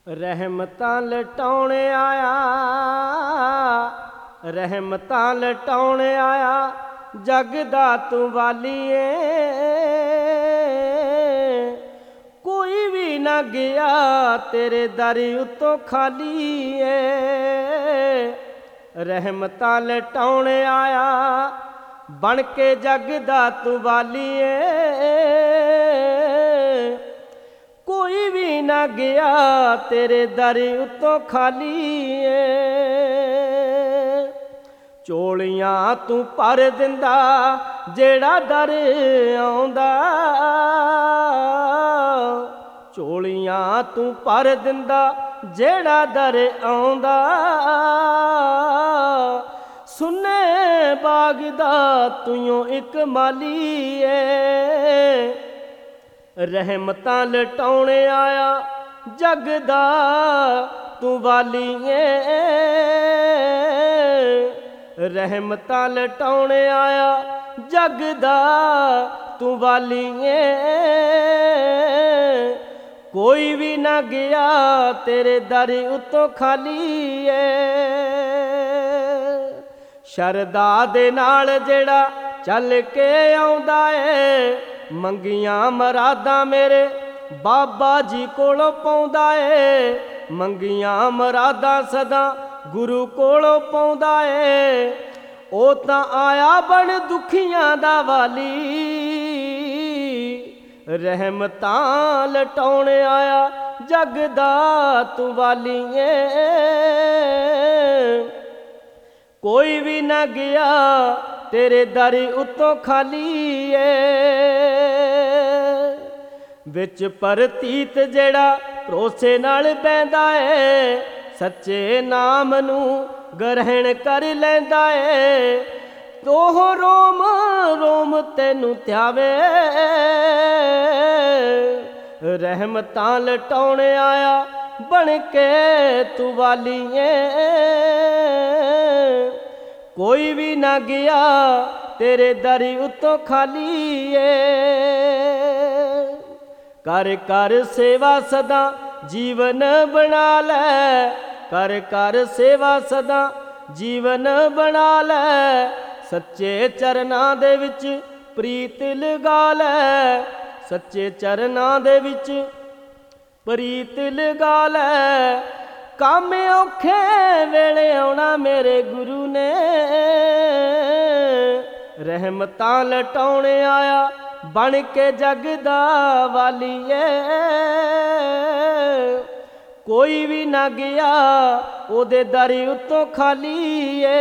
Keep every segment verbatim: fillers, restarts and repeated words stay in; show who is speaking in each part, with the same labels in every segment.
Speaker 1: ਰਹਿਮਤਾਂ ਲਟਾਉਣ ਆਇਆ, ਰਹਿਮਤਾਂ ਲਟਾਉਣ ਆਇਆ, ਜਗ ਦਾ ਤੂੰ ਵਾਲੀਏ। ਕੋਈ ਵੀ ਨਾ ਗਿਆ ਤੇਰੇ ਦਰ ਉੱਤੋਂ ਖਾਲੀ ਏ। ਰਹਿਮਤਾਂ ਲਟਾਉਣ ਆਇਆ, ਬਣ ਕੇ ਜਗ ਦਾ ਤੂੰ ਵਾਲੀਏ। ਕੋਈ ਵੀ ਨਾ ਗਿਆ ਤੇਰੇ ਦਰ ਉੱਤੋਂ ਖਾਲੀ ਏ। ਝੋਲੀਆਂ ਤੂੰ ਭਰ ਦਿੰਦਾ ਜਿਹੜਾ ਦਰ ਆਉਂਦਾ, ਝੋਲੀਆਂ ਤੂੰ ਭਰ ਦਿੰਦਾ ਜਿਹੜਾ ਦਰ ਆਉਂਦਾ। ਸੁੰਨੇ ਬਾਗ ਦਾ ਤੂੰ ਇੱਕ ਮਾਲੀ ਏ। ਰਹਿਮਤਾਂ ਲਟਾਉਣ ਆਇਆ, ਜਗ ਦਾ ਤੂੰ ਵਾਲੀ ਏ। ਰਹਿਮਤਾਂ ਲਟਾਉਣ ਆਇਆ, ਜਗ ਦਾ ਤੂੰ ਵਾਲੀ ਏ। ਕੋਈ ਵੀ ਨਾ ਗਿਆ ਤੇਰੇ ਦਰ ਉੱਤੋਂ ਖਾਲੀ ਏ। ਸ਼ਰਧਾ ਦੇ ਨਾਲ ਜਿਹੜਾ ਚੱਲ ਕੇ ਆਉਂਦਾ ਏ, ਮੰਗੀਆਂ ਮਰਾਦਾਂ ਮੇਰੇ ਬਾਬਾ ਜੀ ਕੋਲੋਂ ਪਾਉਂਦਾ ਏ। ਮੰਗੀਆਂ ਮਰਾਦਾਂ ਸਦਾ ਗੁਰੂ ਕੋਲੋਂ ਪਾਉਂਦਾ ਏ। ਉਹ ਤਾਂ ਆਇਆ ਬਣ ਦੁਖੀਆਂ ਦਾ ਵਾਲੀ। ਰਹਿਮਤਾਂ ਲਟਾਉਣ ਆਇਆ, ਜਗ ਦਾ ਤੂੰ ਵਾਲੀ ਏ। ਕੋਈ ਵੀ ਨਾ ਗਿਆ ਤੇਰੇ ਦਰ ਉੱਤੋਂ ਖਾਲੀ ਏ। ਵਿੱਚ ਪਰਤੀਤ ਜਿਹੜਾ ਭਰੋਸੇ ਨਾਲ ਬਹਿੰਦਾ ਏ, ਸੱਚੇ ਨਾਮ ਨੂੰ ਗ੍ਰਹਿਣ ਕਰ ਲੈਂਦਾ ਏ। ਤੋਹ ਰੋਮ ਰੋਮ ਤੈਨੂੰ ਧਿਆਵੇ। ਰਹਿਮਤਾਂ ਲਟਾਉਣ ਆਇਆ, ਬਣ ਕੇ ਤੂੰ ਵਾਲੀ ਏ। ਕੋਈ ਵੀ ਨਾ ਗਿਆ ਤੇਰੇ ਦਰ ਉੱਤੋਂ ਖਾਲੀ ਏ। ਕਰ ਕਰ ਸੇਵਾ ਸਦਾ ਜੀਵਨ ਬਣਾ ਲੈ, ਕਰ ਕਰ ਸੇਵਾ ਸਦਾ ਜੀਵਨ ਬਣਾ ਲੈ। ਸੱਚੇ ਚਰਨਾਂ ਦੇ ਵਿੱਚ ਪ੍ਰੀਤ ਲਗਾ ਲੈ, ਸੱਚੇ ਚਰਨਾਂ ਦੇ ਵਿੱਚ ਪ੍ਰੀਤ ਲਗਾ ਲੈ। ਕੰਮ ਔਖੇ ਵੇਲੇ ਆਉਣਾ ਮੇਰੇ ਗੁਰੂ ਨੇ। ਰਹਿਮਤਾਂ ਲਟਾਉਣ ਆਇਆ, ਬਣ ਕੇ ਜਗ ਦਾ ਵਾਲੀ ਏ। ਕੋਈ ਵੀ ਨਾ ਗਿਆ ਉਹਦੇ ਦਰ ਉੱਤੋਂ ਖਾਲੀ ਏ।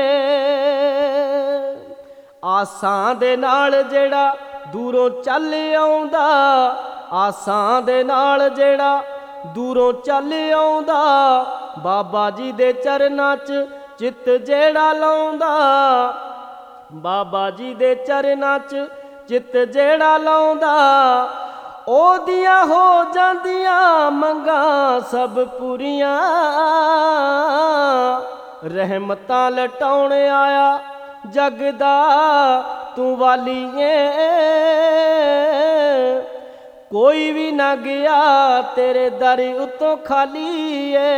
Speaker 1: ਆਸਾਂ ਦੇ ਨਾਲ ਜਿਹੜਾ ਦੂਰੋਂ ਚੱਲ ਆਉਂਦਾ, ਆਸਾਂ ਦੇ ਨਾਲ ਜਿਹੜਾ ਦੂਰੋਂ ਚੱਲ ਆਉਂਦਾ। ਬਾਬਾ ਜੀ ਦੇ ਚਰਨਾਂ 'ਚ ਚਿੱਤ ਜਿਹੜਾ ਲਾਉਂਦਾ, ਬਾਬਾ ਜੀ ਦੇ ਚਰਨਾਂ 'ਚ ਚਿੱਤ ਜਿਹੜਾ ਲਾਉਂਦਾ। ਉਹਦੀਆਂ ਹੋ ਜਾਂਦੀਆਂ ਮੰਗਾਂ ਸਭ ਪੂਰੀਆਂ। ਰਹਿਮਤਾਂ ਲਟਾਉਣ ਆਇਆ, ਜਗ ਦਾ ਤੂੰ ਵਾਲੀ ਏ। ਕੋਈ ਵੀ ਨਾ ਗਿਆ ਤੇਰੇ ਦਰ ਉੱਤੋਂ ਖਾਲੀ ਏ।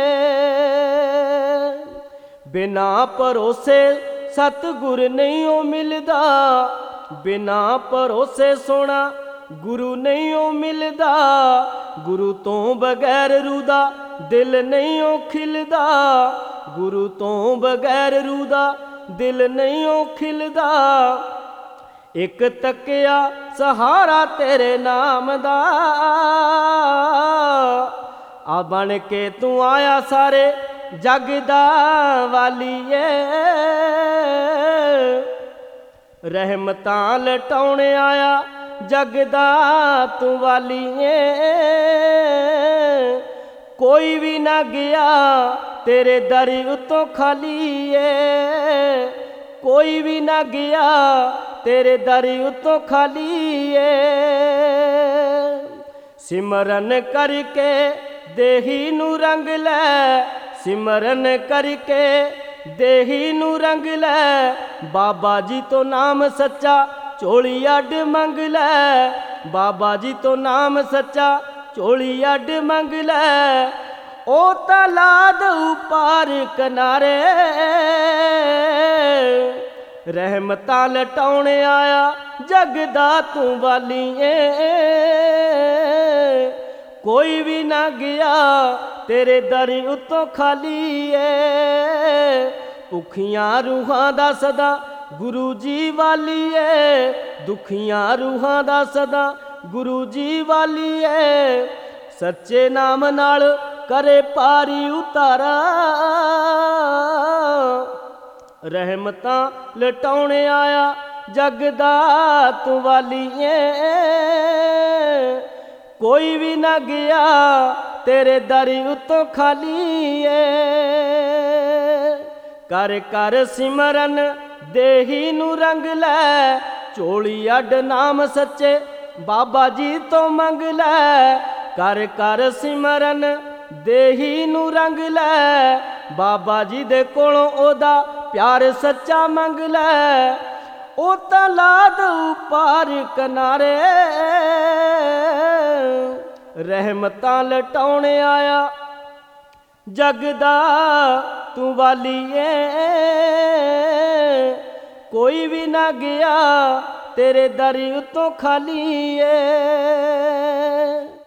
Speaker 1: ਬਿਨਾ ਭਰੋਸੇ ਸਤਿਗੁਰ ਨਹੀਂ ਓ ਮਿਲਦਾ, ਬਿਨਾ ਭਰੋਸੇ ਸੋਹਣਾ ਗੁਰੂ ਨਹੀਂ ਓ ਮਿਲਦਾ। ਗੁਰੂ ਤੋਂ ਬਗੈਰ ਰੂਹ ਦਾ ਦਿਲ ਨਹੀਂ ਓ ਖਿਲਦਾ, ਗੁਰੂ ਤੋਂ ਬਗੈਰ ਰੂਹ ਦਾ ਦਿਲ ਨਹੀਂ ਓ ਖਿਲਦਾ। ਇੱਕ ਤੱਕਿਆ ਸਹਾਰਾ ਤੇਰੇ ਨਾਮ ਦਾ, ਆ ਬਣ ਕੇ ਤੂੰ ਆਇਆ ਸਾਰੇ ਜਗ ਦਾ ਵਾਲੀ ਏ। ਰਹਿਮਤਾਂ ਲਟਾਉਣ ਆਇਆ, ਜਗ ਦਾ ਤੂੰ ਵਾਲੀ ਏ। ਕੋਈ ਵੀ ਨਾ ਗਿਆ ਤੇਰੇ ਦਰ ਉੱਤੋਂ ਖਾਲੀ ਏ। ਕੋਈ ਵੀ ਨਾ ਗਿਆ ਤੇਰੇ ਦਰ ਉੱਤੋਂ ਖਾਲੀ ਏ। ਸਿਮਰਨ ਕਰਕੇ ਦੇਹੀ ਨੂੰ ਰੰਗ ਲੈ, ਸਿਮਰਨ ਕਰਕੇ ਦੇਹੀ ਨੂੰ ਰੰਗ ਲੈ। ਬਾਬਾ ਜੀ ਤੋਂ ਨਾਮ ਸੱਚਾ ਝੋਲੀ ਅੱਡ ਮੰਗ ਲੈ, ਬਾਬਾ ਜੀ ਤੋਂ ਨਾਮ ਸੱਚਾ ਝੋਲੀ ਅੱਡ ਮੰਗ ਲੈ। ਉਹ ਤਾਂ ਲਾ ਦਊ ਪਾਰ ਕਿਨਾਰੇ। ਰਹਿਮਤਾਂ ਲਟਾਉਣ ਆਇਆ ਜਗ ਦਾ ਤੂੰ ਵਾਲੀਏ। ਕੋਈ ਵੀ ਨਾ ਗਿਆ ਤੇਰੇ ਦਰ ਉੱਤੋਂ ਖਾਲੀ ਏ। ਭੁੱਖੀਆਂ ਰੂਹਾਂ ਦਾ ਸਦਾ ਗੁਰੂ ਜੀ ਵਾਲੀਏ। ਦੁਖੀਆਂ ਰੂਹਾਂ ਦਾ ਸਦਾ ਗੁਰੂ ਜੀ ਵਾਲੀਏ। ਸੱਚੇ ਨਾਮ ਨਾਲ ਕਰੇ ਪਾਰੀ ਉਤਾਰਾ। ਰਹਿਮਤਾਂ ਲਟਾਉਣ ਆਇਆ ਜਗ ਦਾ ਤੂੰ ਵਾਲੀਏ। ਕੋਈ ਵੀ ਨਾ ਗਿਆ ਤੇਰੇ ਦਰ ਉੱਤੋਂ ਖਾਲੀ ਏ। ਕਰ ਕਰ ਸਿਮਰਨ ਦੇਹੀ ਨੂੰ ਰੰਗ ਲੈ। ਝੋਲੀ ਅੱਡ ਨਾਮ ਸੱਚੇ ਬਾਬਾ ਜੀ ਤੋਂ ਮੰਗ ਲੈ। ਕਰ ਕਰ ਸਿਮਰਨ ਦੇਹੀ ਨੂੰ ਰੰਗ ਲੈ। ਬਾਬਾ ਜੀ ਦੇ ਕੋਲੋਂ ਉਹਦਾ ਪਿਆਰ ਸੱਚਾ ਮੰਗ ਲੈ। ਉਹ ਤਾਂ ਲਾ ਦਊ ਪਾਰ ਕਿਨਾਰੇ। ਰਹਿਮਤਾਂ ਲਟਾਉਣ ਆਇਆ ਜਗ ਦਾ ਤੂੰ ਵਾਲੀਏ। ਕੋਈ ਵੀ ਨਾ ਗਿਆ ਤੇਰੇ ਦਰ ਉੱਤੋਂ ਖਾਲੀ ਏ।